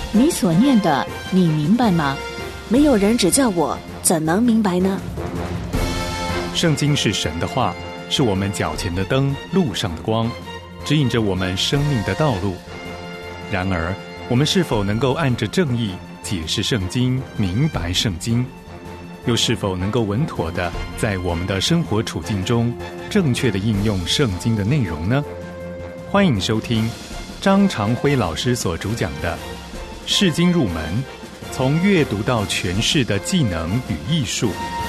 你所念的，你明白吗？ 没有人指教我，怎能明白呢？ 圣经是神的话，是我们脚前的灯，路上的光，指引着我们生命的道路。然而，我们是否能够按着正义解释圣经，明白圣经？又是否能够稳妥地在我们的生活处境中正确地应用圣经的内容呢？欢迎收听张长辉老师所主讲的《释经入门：从阅读到诠释的技能与艺术》。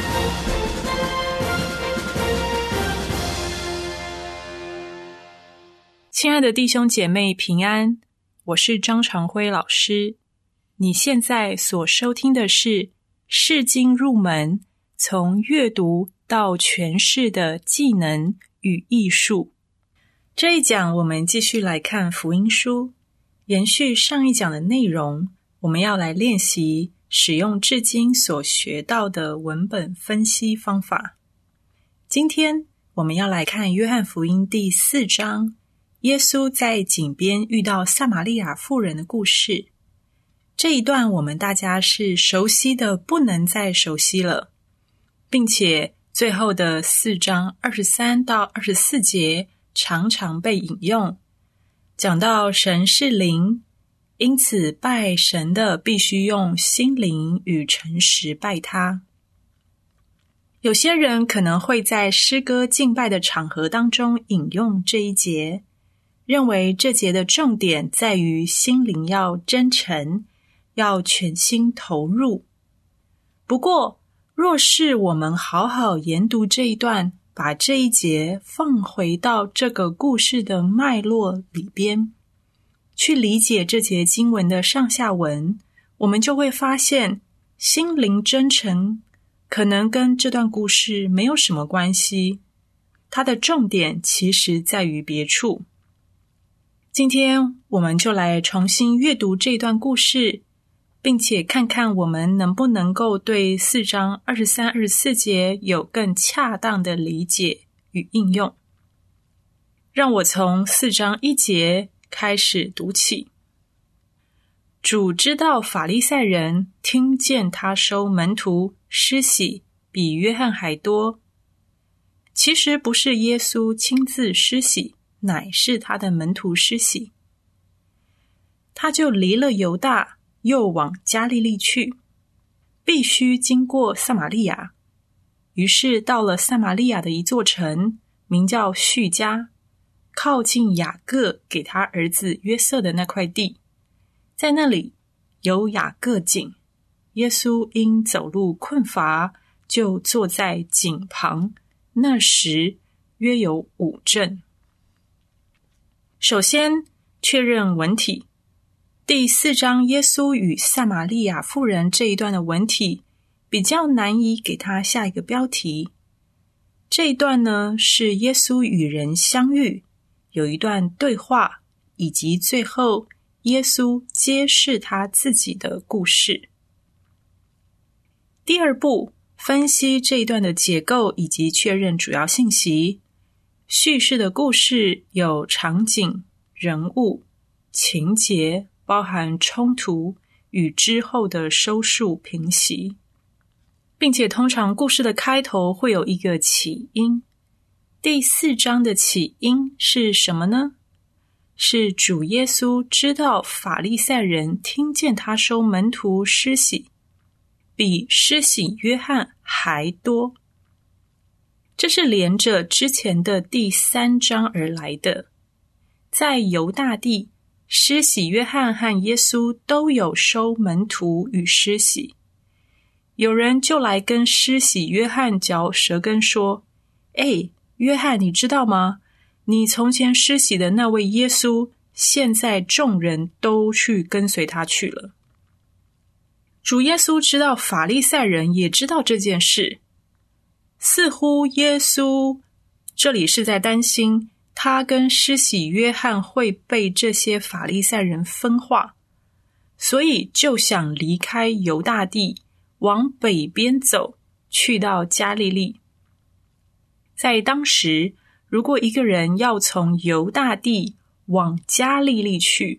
亲爱的弟兄姐妹平安，我是张长辉老师。你现在所收听的是释经入门，从阅读到诠释的技能与艺术。这一讲我们继续来看福音书，延续上一讲的内容，我们要来练习使用至今所学到的文本分析方法。今天我们要来看约翰福音第4章，耶稣在井边遇到撒玛利亚妇人的故事。这一段我们大家是熟悉的不能再熟悉了，并且最后的4章23到24节常常被引用，讲到神是灵，因此拜神的必须用心灵与诚实拜他。有些人可能会在诗歌敬拜的场合当中引用这一节，认为这节的重点在于心灵要真诚，要全心投入。不过，若是我们好好研读这一段，把这一节放回到这个故事的脉络里边，去理解这节经文的上下文，我们就会发现，心灵真诚可能跟这段故事没有什么关系，它的重点其实在于别处。今天我们就来重新阅读这段故事，并且看看我们能不能够对4章23、24节有更恰当的理解与应用。让我从4章1节开始读起。主知道法利赛人听见他收门徒施洗比约翰还多，其实不是耶稣亲自施洗，乃是他的门徒施洗。他就离了犹大，又往加利利去，必须经过撒玛利亚。于是到了撒玛利亚的一座城，名叫叙加，靠近雅各给他儿子约瑟的那块地。在那里有雅各井，耶稣因走路困乏，就坐在井旁，那时约有5阵。首先确认文体，第4章耶稣与撒玛利亚妇人这一段的文体比较难以给他下一个标题。这一段呢，是耶稣与人相遇，有一段对话，以及最后耶稣揭示他自己的故事。第二步，分析这一段的结构以及确认主要信息。叙事的故事有场景、人物、情节，包含冲突与之后的收束平息，并且通常故事的开头会有一个起因。第4章的起因是什么呢？是主耶稣知道法利赛人听见他收门徒施洗，比施洗约翰还多。这是连着之前的第3章而来的。在犹大地，施洗约翰和耶稣都有收门徒与施洗。有人就来跟施洗约翰嚼舌根说，约翰，你知道吗？你从前施洗的那位耶稣，现在众人都去跟随他去了。主耶稣知道法利赛人也知道这件事，似乎耶稣这里是在担心他跟施洗约翰会被这些法利赛人分化，所以就想离开犹大地，往北边走，去到加利利。在当时，如果一个人要从犹大地往加利利去，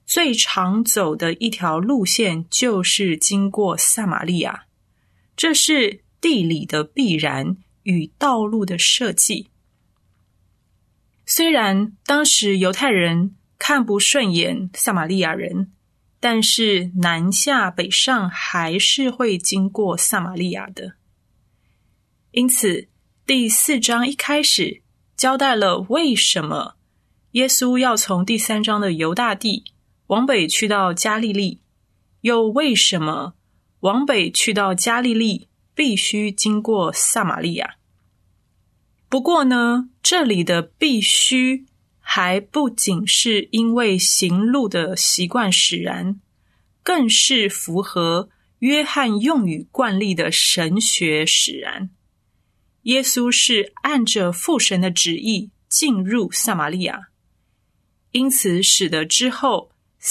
最常走的一条路线就是经过撒玛利亚，这是地理的必然与道路的设计。虽然当时犹太人看不顺眼撒玛利亚人，但是南下北上还是会经过撒玛利亚的。因此第4章一开始交代了为什么耶稣要从第3章的犹大地往北去到加利利，又为什么往北去到加利利必须经过撒玛利亚。不过呢，这里的必须还不仅是因为行路的习惯使然，更是符合约翰用语惯例的神学使然。耶稣是按着父神的旨意进入撒玛利亚，因此使得之后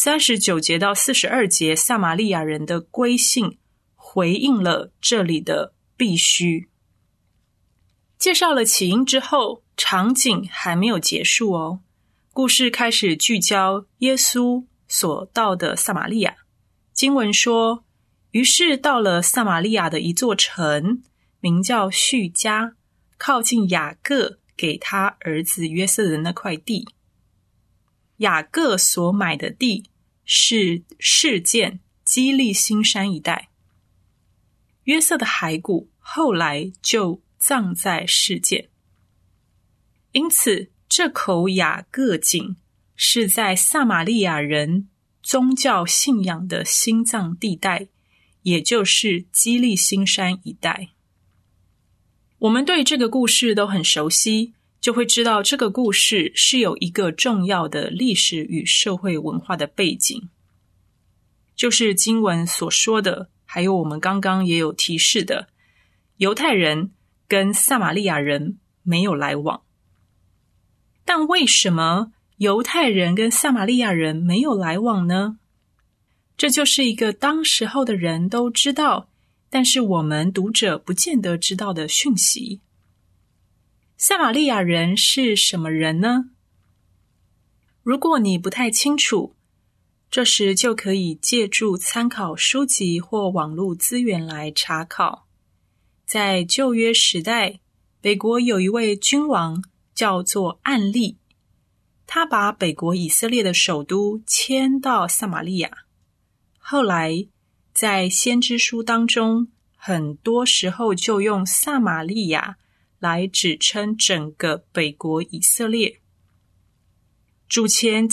39节到42节撒玛利亚人的归信回应了这里的必须。介绍了起因之后，场景还没有结束哦。故事开始聚焦耶稣所到的撒玛利亚。经文说，于是到了撒玛利亚的一座城，名叫叙加，靠近雅各给他儿子约瑟的那块地。雅各所买的地是示剑基利心山一带，约瑟的骸骨后来就葬在示剑，因此这口雅各井是在撒玛利亚人宗教信仰的心脏地带，也就是基利心山一带。我们对这个故事都很熟悉，就会知道这个故事是有一个重要的历史与社会文化的背景，就是经文所说的，还有我们刚刚也有提示的，犹太人跟撒玛利亚人没有来往。但为什么犹太人跟撒玛利亚人没有来往呢？这就是一个当时候的人都知道，但是我们读者不见得知道的讯息。撒玛利亚人是什么人呢？如果你不太清楚，这时就可以借助参考书籍或网络资源来查考。在旧约时代，北国有一位君王叫做暗利，他把北国以色列的首都迁到撒玛利亚。后来在先知书当中，很多时候就用撒玛利亚来指称整个北国以色列。主前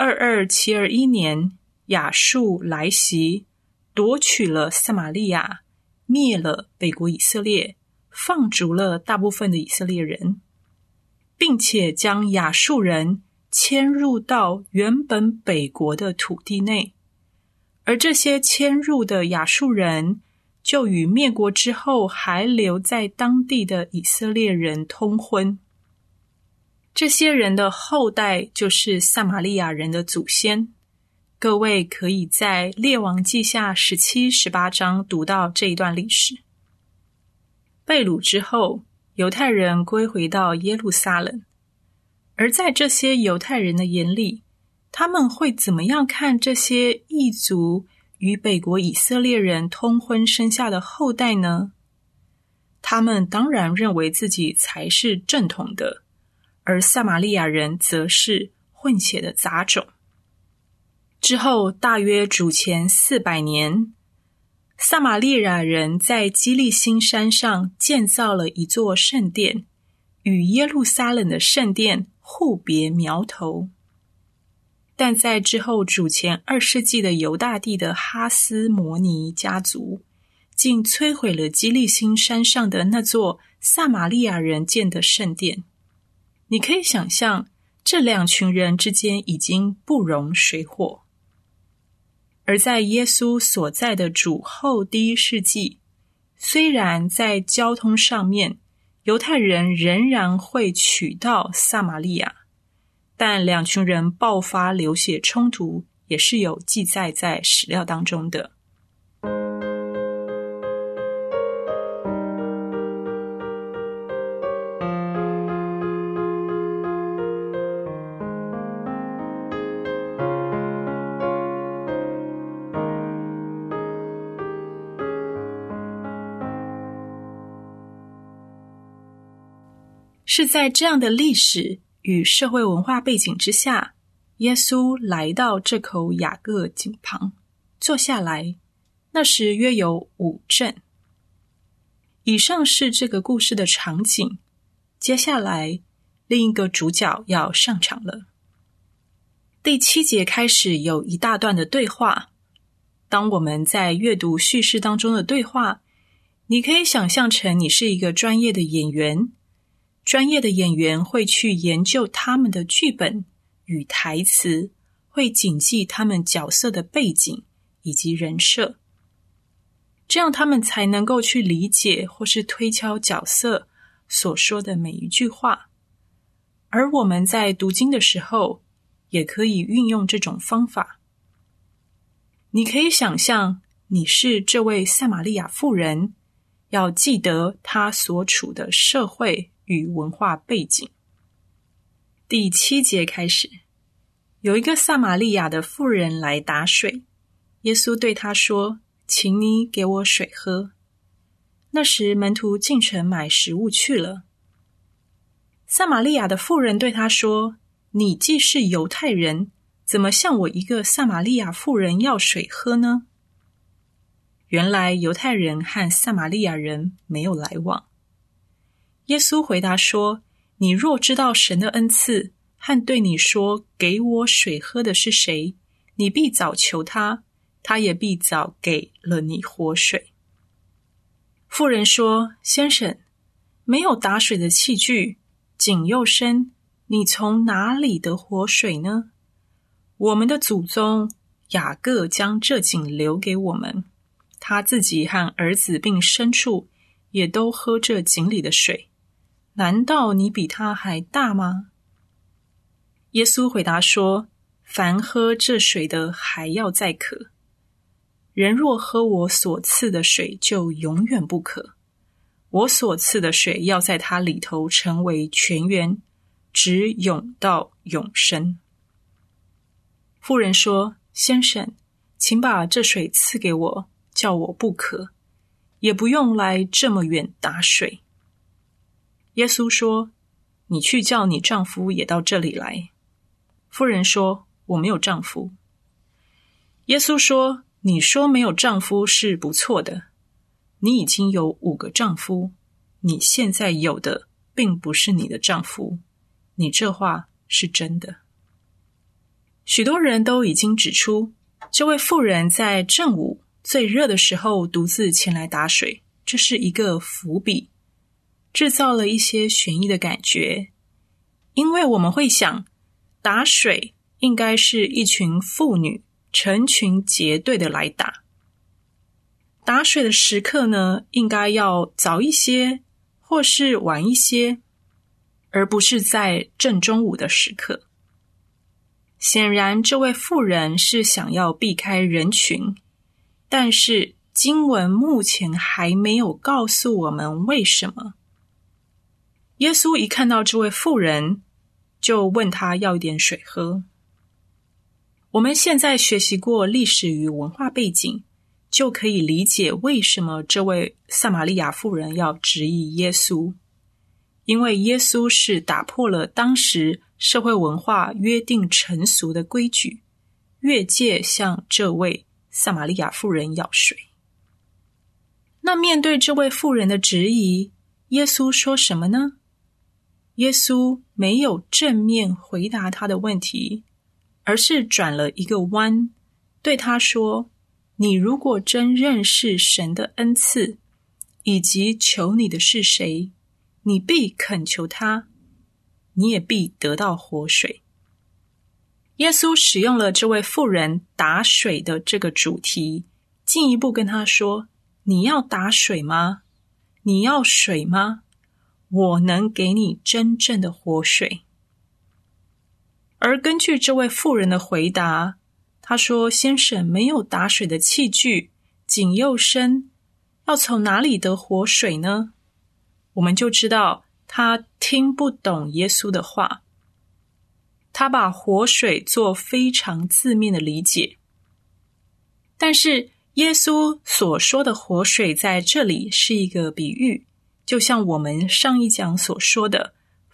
722-721年，亚述来袭，夺取了撒玛利亚，灭了北国以色列，放逐了大部分的以色列人，并且将亚述人迁入到原本北国的土地内。而这些迁入的亚述人就与灭国之后还留在当地的以色列人通婚。这些人的后代就是撒玛利亚人的祖先。各位可以在列王记下17、18章读到这一段历史。被掳之后，犹太人归回到耶路撒冷，而在这些犹太人的眼里，他们会怎么样看这些异族与北国以色列人通婚生下的后代呢？他们当然认为自己才是正统的，而撒玛利亚人则是混血的杂种。之后大约主前400年，撒玛利亚人在基利心山上建造了一座圣殿，与耶路撒冷的圣殿互别苗头。但在之后主前2世纪的犹大地的哈斯摩尼家族，竟摧毁了基利心山上的那座撒玛利亚人建的圣殿。你可以想象，这两群人之间已经不容水火。而在耶稣所在的主后第1世纪，虽然在交通上面犹太人仍然会取到撒玛利亚，但两群人爆发流血冲突也是有记载在史料当中的。 是在这样的历史与社会文化背景之下，耶稣来到这口雅各井旁，坐下来，那时约有5阵。以上是这个故事的场景，接下来另一个主角要上场了。第7节开始有一大段的对话，当我们在阅读叙事当中的对话，你可以想象成你是一个专业的演员，专业的演员会去研究他们的剧本与台词，会谨记他们角色的背景以及人设，这样他们才能够去理解或是推敲角色所说的每一句话。而我们在读经的时候，也可以运用这种方法。你可以想象你是这位撒玛利亚妇人，要记得她所处的社会与文化背景。第7节开始，有一个撒玛利亚的妇人来打水，耶稣对她说：请你给我水喝。那时门徒进城买食物去了。撒玛利亚的妇人对他说：你既是犹太人，怎么向我一个撒玛利亚妇人要水喝呢？原来犹太人和撒玛利亚人没有来往。耶稣回答说：你若知道神的恩赐和对你说给我水喝的是谁，你必早求他，他也必早给了你活水。妇人说：先生，没有打水的器具，井又深，你从哪里得活水呢？我们的祖宗雅各将这井留给我们，他自己和儿子并牲畜也都喝这井里的水，难道你比他还大吗？耶稣回答说：凡喝这水的还要再渴，人若喝我所赐的水，就永远不渴。我所赐的水要在他里头成为泉源，直涌到永生。妇人说：先生，请把这水赐给我，叫我不渴，也不用来这么远打水。耶稣说：你去叫你丈夫也到这里来。妇人说：我没有丈夫。耶稣说：你说没有丈夫是不错的，你已经有5个丈夫，你现在有的并不是你的丈夫，你这话是真的。许多人都已经指出，这位妇人在正午最热的时候独自前来打水，这是一个伏笔，制造了一些悬疑的感觉。因为我们会想，打水应该是一群妇女成群结队的来打。打水的时刻呢，应该要早一些或是晚一些，而不是在正中午的时刻。显然这位妇人是想要避开人群，但是经文目前还没有告诉我们为什么。耶稣一看到这位妇人，就问他要一点水喝。我们现在学习过历史与文化背景，就可以理解为什么这位撒玛利亚妇人要质疑耶稣。因为耶稣是打破了当时社会文化约定成俗的规矩，越界向这位撒玛利亚妇人要水。那面对这位妇人的质疑，耶稣说什么呢？耶稣没有正面回答他的问题，而是转了一个弯，对他说：你如果真认识神的恩赐，以及求你的是谁，你必恳求他，你也必得到活水。耶稣使用了这位妇人打水的这个主题，进一步跟他说：你要打水吗？你要水吗？我能给你真正的活水。而根据这位妇人的回答，他说：先生，没有打水的器具，井又深，要从哪里得活水呢？我们就知道他听不懂耶稣的话，他把活水做非常字面的理解。但是耶稣所说的活水在这里是一个比喻，就像我们上一讲所说的，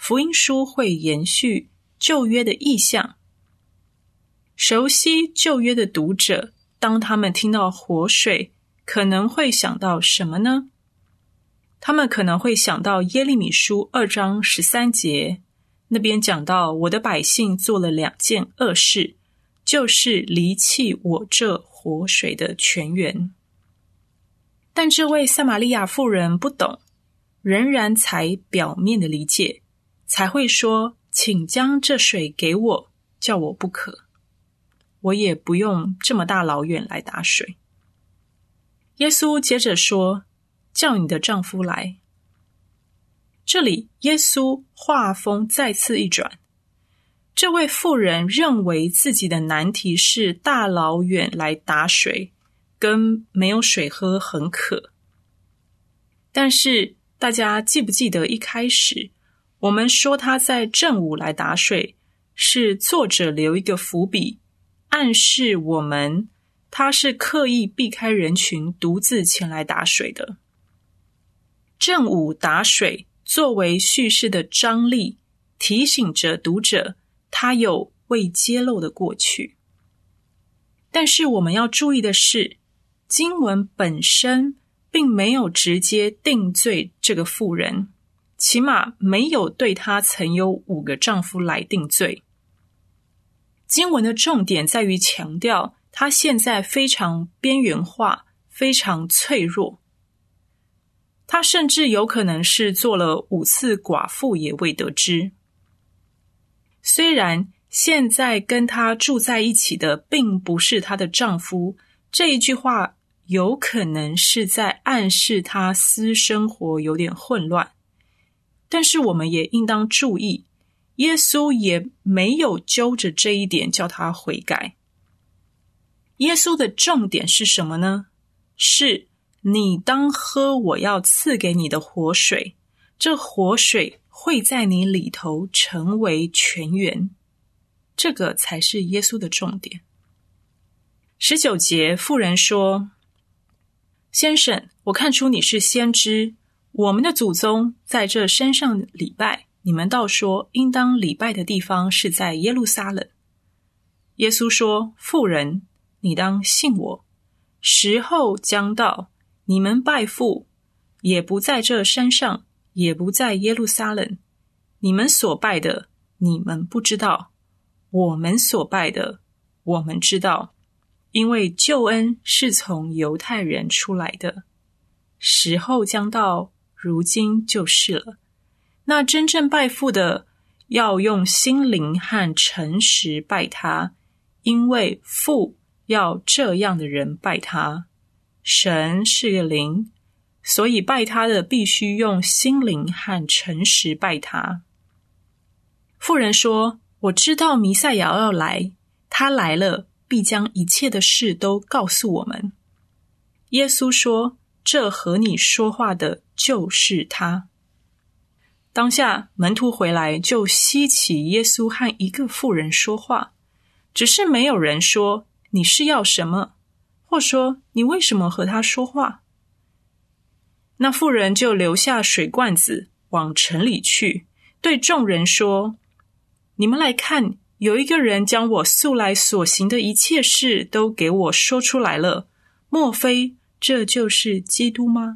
福音书会延续旧约的意象。熟悉旧约的读者，当他们听到活水，可能会想到什么呢？他们可能会想到耶利米书2章13节，那边讲到我的百姓做了2件恶事，就是离弃我这活水的泉源。但这位撒玛利亚妇人不懂，仍然才表面的理解，才会说，请将这水给我，叫我不渴，我也不用这么大老远来打水。耶稣接着说，叫你的丈夫来。这里耶稣话锋再次一转，这位妇人认为自己的难题是大老远来打水，跟没有水喝很渴。但是大家记不记得一开始我们说他在正午来打水，是作者留一个伏笔，暗示我们他是刻意避开人群，独自前来打水的。正午打水作为叙事的张力，提醒着读者他有未揭露的过去。但是我们要注意的是，经文本身并没有直接定罪这个妇人，起码没有对她曾有5个丈夫来定罪。经文的重点在于强调她现在非常边缘化，非常脆弱。她甚至有可能是做了5次寡妇也未得知。虽然现在跟她住在一起的并不是她的丈夫，这一句话有可能是在暗示她私生活有点混乱，但是我们也应当注意，耶稣也没有揪着这一点叫她悔改。耶稣的重点是什么呢？是你当喝我要赐给你的活水，这活水会在你里头成为泉源，这个才是耶稣的重点。19节，妇人说，先生，我看出你是先知，我们的祖宗在这山上礼拜，你们倒说应当礼拜的地方是在耶路撒冷。耶稣说，妇人，你当信我，时候将到，你们拜父也不在这山上，也不在耶路撒冷。你们所拜的，你们不知道；我们所拜的，我们知道。因为救恩是从犹太人出来的，时候将到，如今就是了。那真正拜父的，要用心灵和诚实拜他，因为父要这样的人拜他。神是个灵，所以拜他的必须用心灵和诚实拜他。妇人说，我知道弥赛亚要来，他来了，必将一切的事都告诉我们。耶稣说，这和你说话的就是他。当下门徒回来，就稀奇耶稣和一个妇人说话，只是没有人说你是要什么，或说你为什么和他说话。那妇人就留下水罐子，往城里去，对众人说，你们来看，有一个人将我素来所行的一切事都给我说出来了，莫非这就是基督吗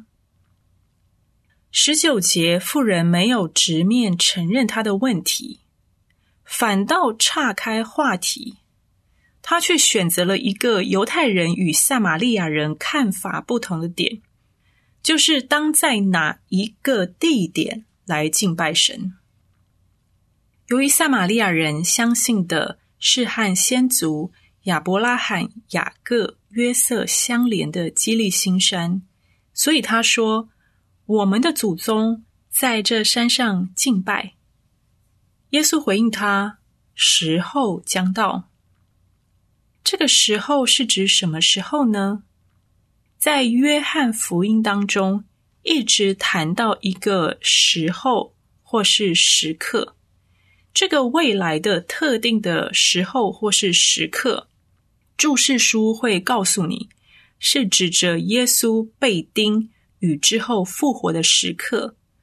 ？19节，妇人没有直面承认他的问题，反倒岔开话题。他却选择了一个犹太人与撒玛利亚人看法不同的点，就是当在哪一个地点来敬拜神。由于撒玛利亚人相信的是和先祖亚伯拉罕、雅各、约瑟相连的基利心山，所以他说，我们的祖宗在这山上敬拜。耶稣回应他，时候将到。这个时候是指什么时候呢？在约翰福音当中，一直谈到一个时候或是时刻。这个未来的特定的时候或是时刻，注释书会告诉你，是指着耶稣被钉与之后复活的时刻，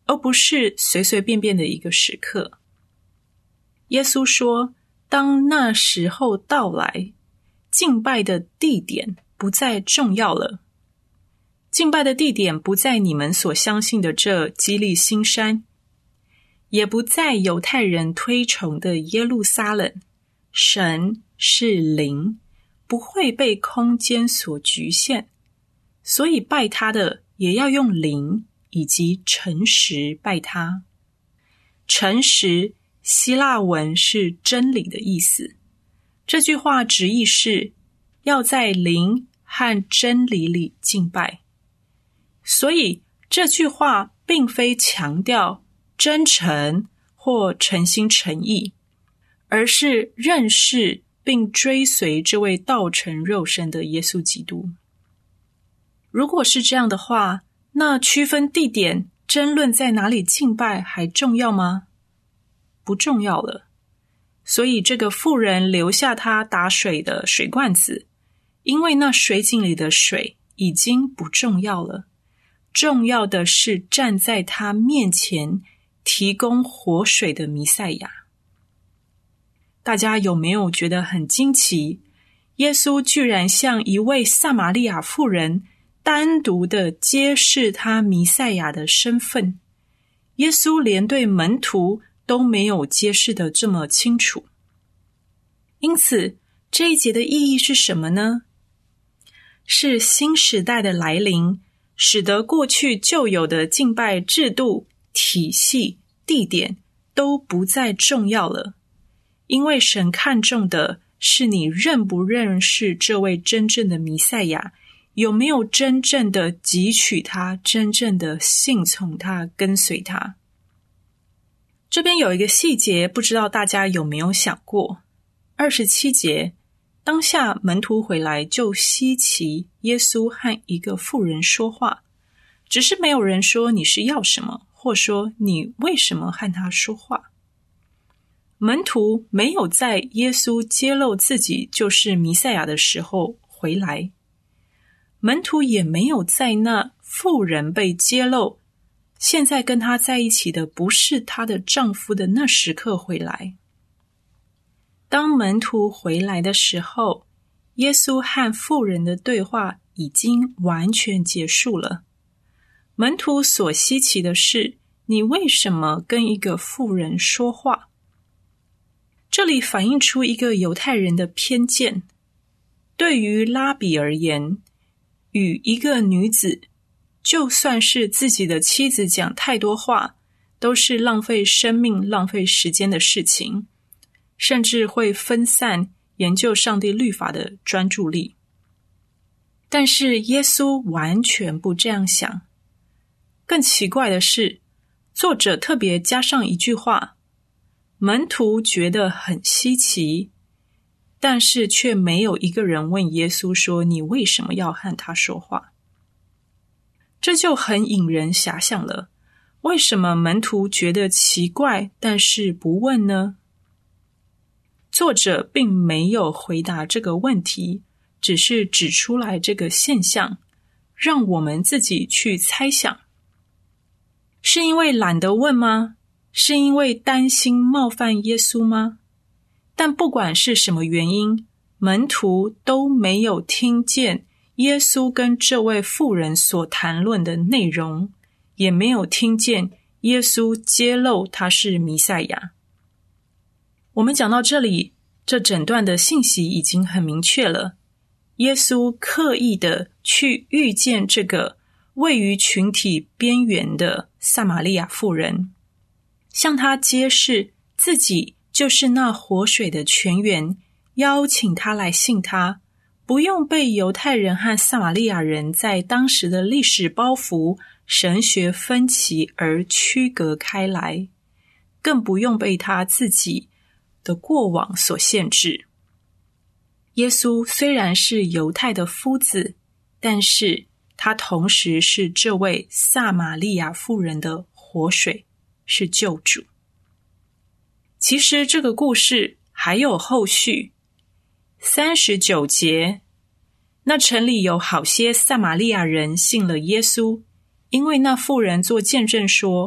而不是随随便便的一个时刻。耶稣说，当那时候到来，敬拜的地点不再重要了。敬拜的地点不在你们所相信的这基利心山，也不在犹太人推崇的耶路撒冷。神是灵，不会被空间所局限，所以拜他的也要用灵以及诚实拜他。诚实，希腊文是真理的意思。这句话直译是要在灵和真理里敬拜。所以这句话并非强调真诚或诚心诚意，而是认识并追随这位道成肉身的耶稣基督。如果是这样的话，那区分地点、争论在哪里敬拜还重要吗？不重要了。所以这个妇人留下她打水的水罐子，因为那水井里的水已经不重要了。重要的是站在他面前提供活水的弥赛亚。大家有没有觉得很惊奇？耶稣居然向一位撒玛利亚妇人单独的揭示他弥赛亚的身份。耶稣连对门徒都没有揭示得这么清楚。因此，这一节的意义是什么呢？是新时代的来临，使得过去旧有的敬拜制度、体系、地点都不再重要了，因为神看重的是你认不认识这位真正的弥赛亚，有没有真正的汲取他，真正的信从他，跟随他。这边有一个细节，不知道大家有没有想过。27节，当下门徒回来，就稀奇耶稣和一个妇人说话，只是没有人说你是要什么，或说你为什么和他说话。门徒没有在耶稣揭露自己就是弥赛亚的时候回来，门徒也没有在那妇人被揭露现在跟他在一起的不是她的丈夫的那时刻回来。当门徒回来的时候，耶稣和妇人的对话已经完全结束了。门徒所稀奇的是，你为什么跟一个妇人说话？这里反映出一个犹太人的偏见。对于拉比而言，与一个女子，就算是自己的妻子讲太多话，都是浪费生命、浪费时间的事情，甚至会分散研究上帝律法的专注力。但是耶稣完全不这样想。更奇怪的是，作者特别加上一句话，门徒觉得很稀奇，但是却没有一个人问耶稣说，你为什么要和他说话？这就很引人遐想了。为什么门徒觉得奇怪，但是不问呢？作者并没有回答这个问题，只是指出来这个现象，让我们自己去猜想。是因为懒得问吗？是因为担心冒犯耶稣吗？但不管是什么原因，门徒都没有听见耶稣跟这位妇人所谈论的内容，也没有听见耶稣揭露他是弥赛亚。我们讲到这里，这整段的信息已经很明确了。耶稣刻意的去遇见这个位于群体边缘的撒玛利亚妇人，向他揭示自己就是那活水的泉源，邀请他来信他，不用被犹太人和撒玛利亚人在当时的历史包袱、神学分歧而区隔开来，更不用被他自己的过往所限制。耶稣虽然是犹太的夫子，但是他同时是这位撒玛利亚妇人的活水，是救主。其实这个故事还有后续。39节，那城里有好些撒玛利亚人信了耶稣，因为那妇人做见证说，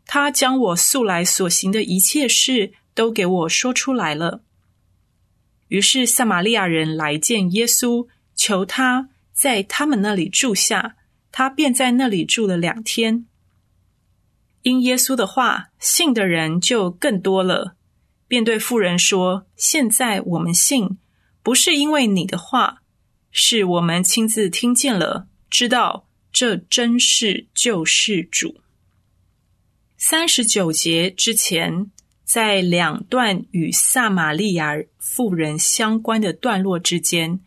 他将我素来所行的一切事都给我说出来了。于是撒玛利亚人来见耶稣，求他在他们那里住下，他便在那里住了2天。因耶稣的话，信的人就更多了，便对妇人说：现在我们信，不是因为你的话，是我们亲自听见了，知道这真是救世主。39节之前，在2段与撒玛利亚妇人相关的段落之间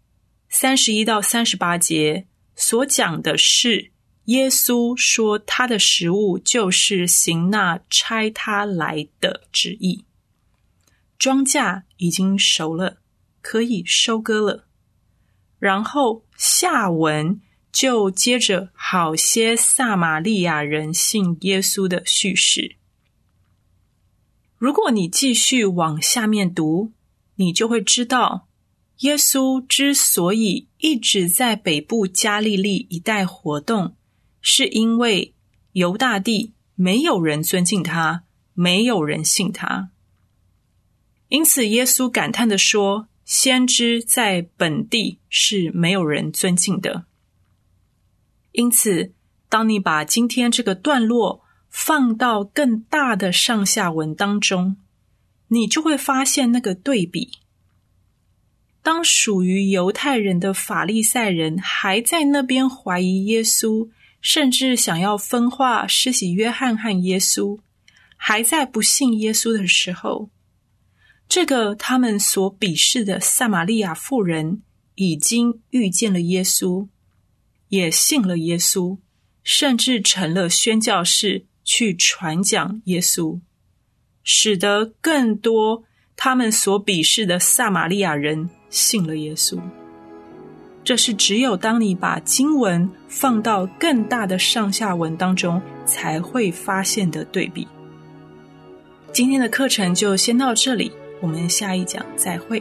，31到38节所讲的是耶稣说他的食物就是行那差他来的旨意。庄稼已经熟了，可以收割了。然后下文就接着好些撒玛利亚人信耶稣的叙事。如果你继续往下面读，你就会知道，耶稣之所以一直在北部加利利一带活动，是因为犹大地没有人尊敬他，没有人信他。因此耶稣感叹地说，先知在本地是没有人尊敬的。因此当你把今天这个段落放到更大的上下文当中，你就会发现那个对比。当属于犹太人的法利赛人还在那边怀疑耶稣，甚至想要分化施洗约翰和耶稣，还在不信耶稣的时候，这个他们所鄙视的撒玛利亚妇人已经遇见了耶稣，也信了耶稣，甚至成了宣教士去传讲耶稣，使得更多他们所鄙视的撒玛利亚人信了耶稣。这是只有当你把经文放到更大的上下文当中才会发现的对比。今天的课程就先到这里，我们下一讲再会。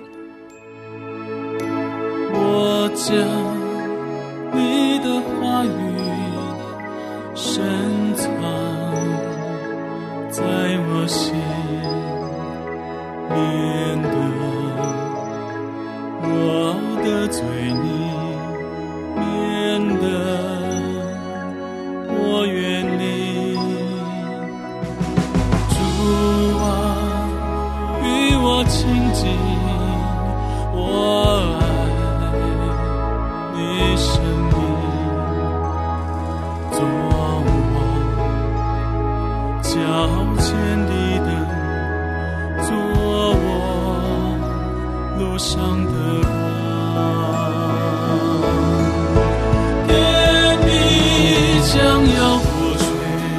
我将你的话语深藏在我心，免得我得罪你，免得我远离。主啊，与我亲近，我爱你生命，做我脚前的灯，做我路上的光。天地将要过去，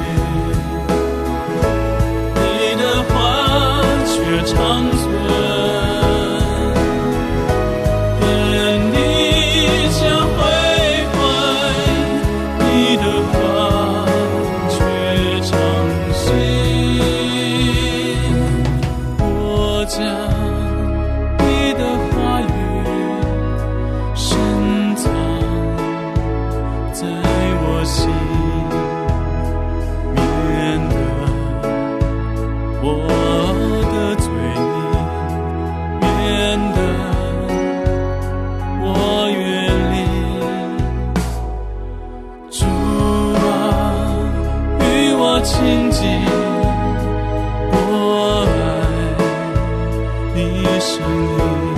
你的话却长存。亲近，我爱你生命。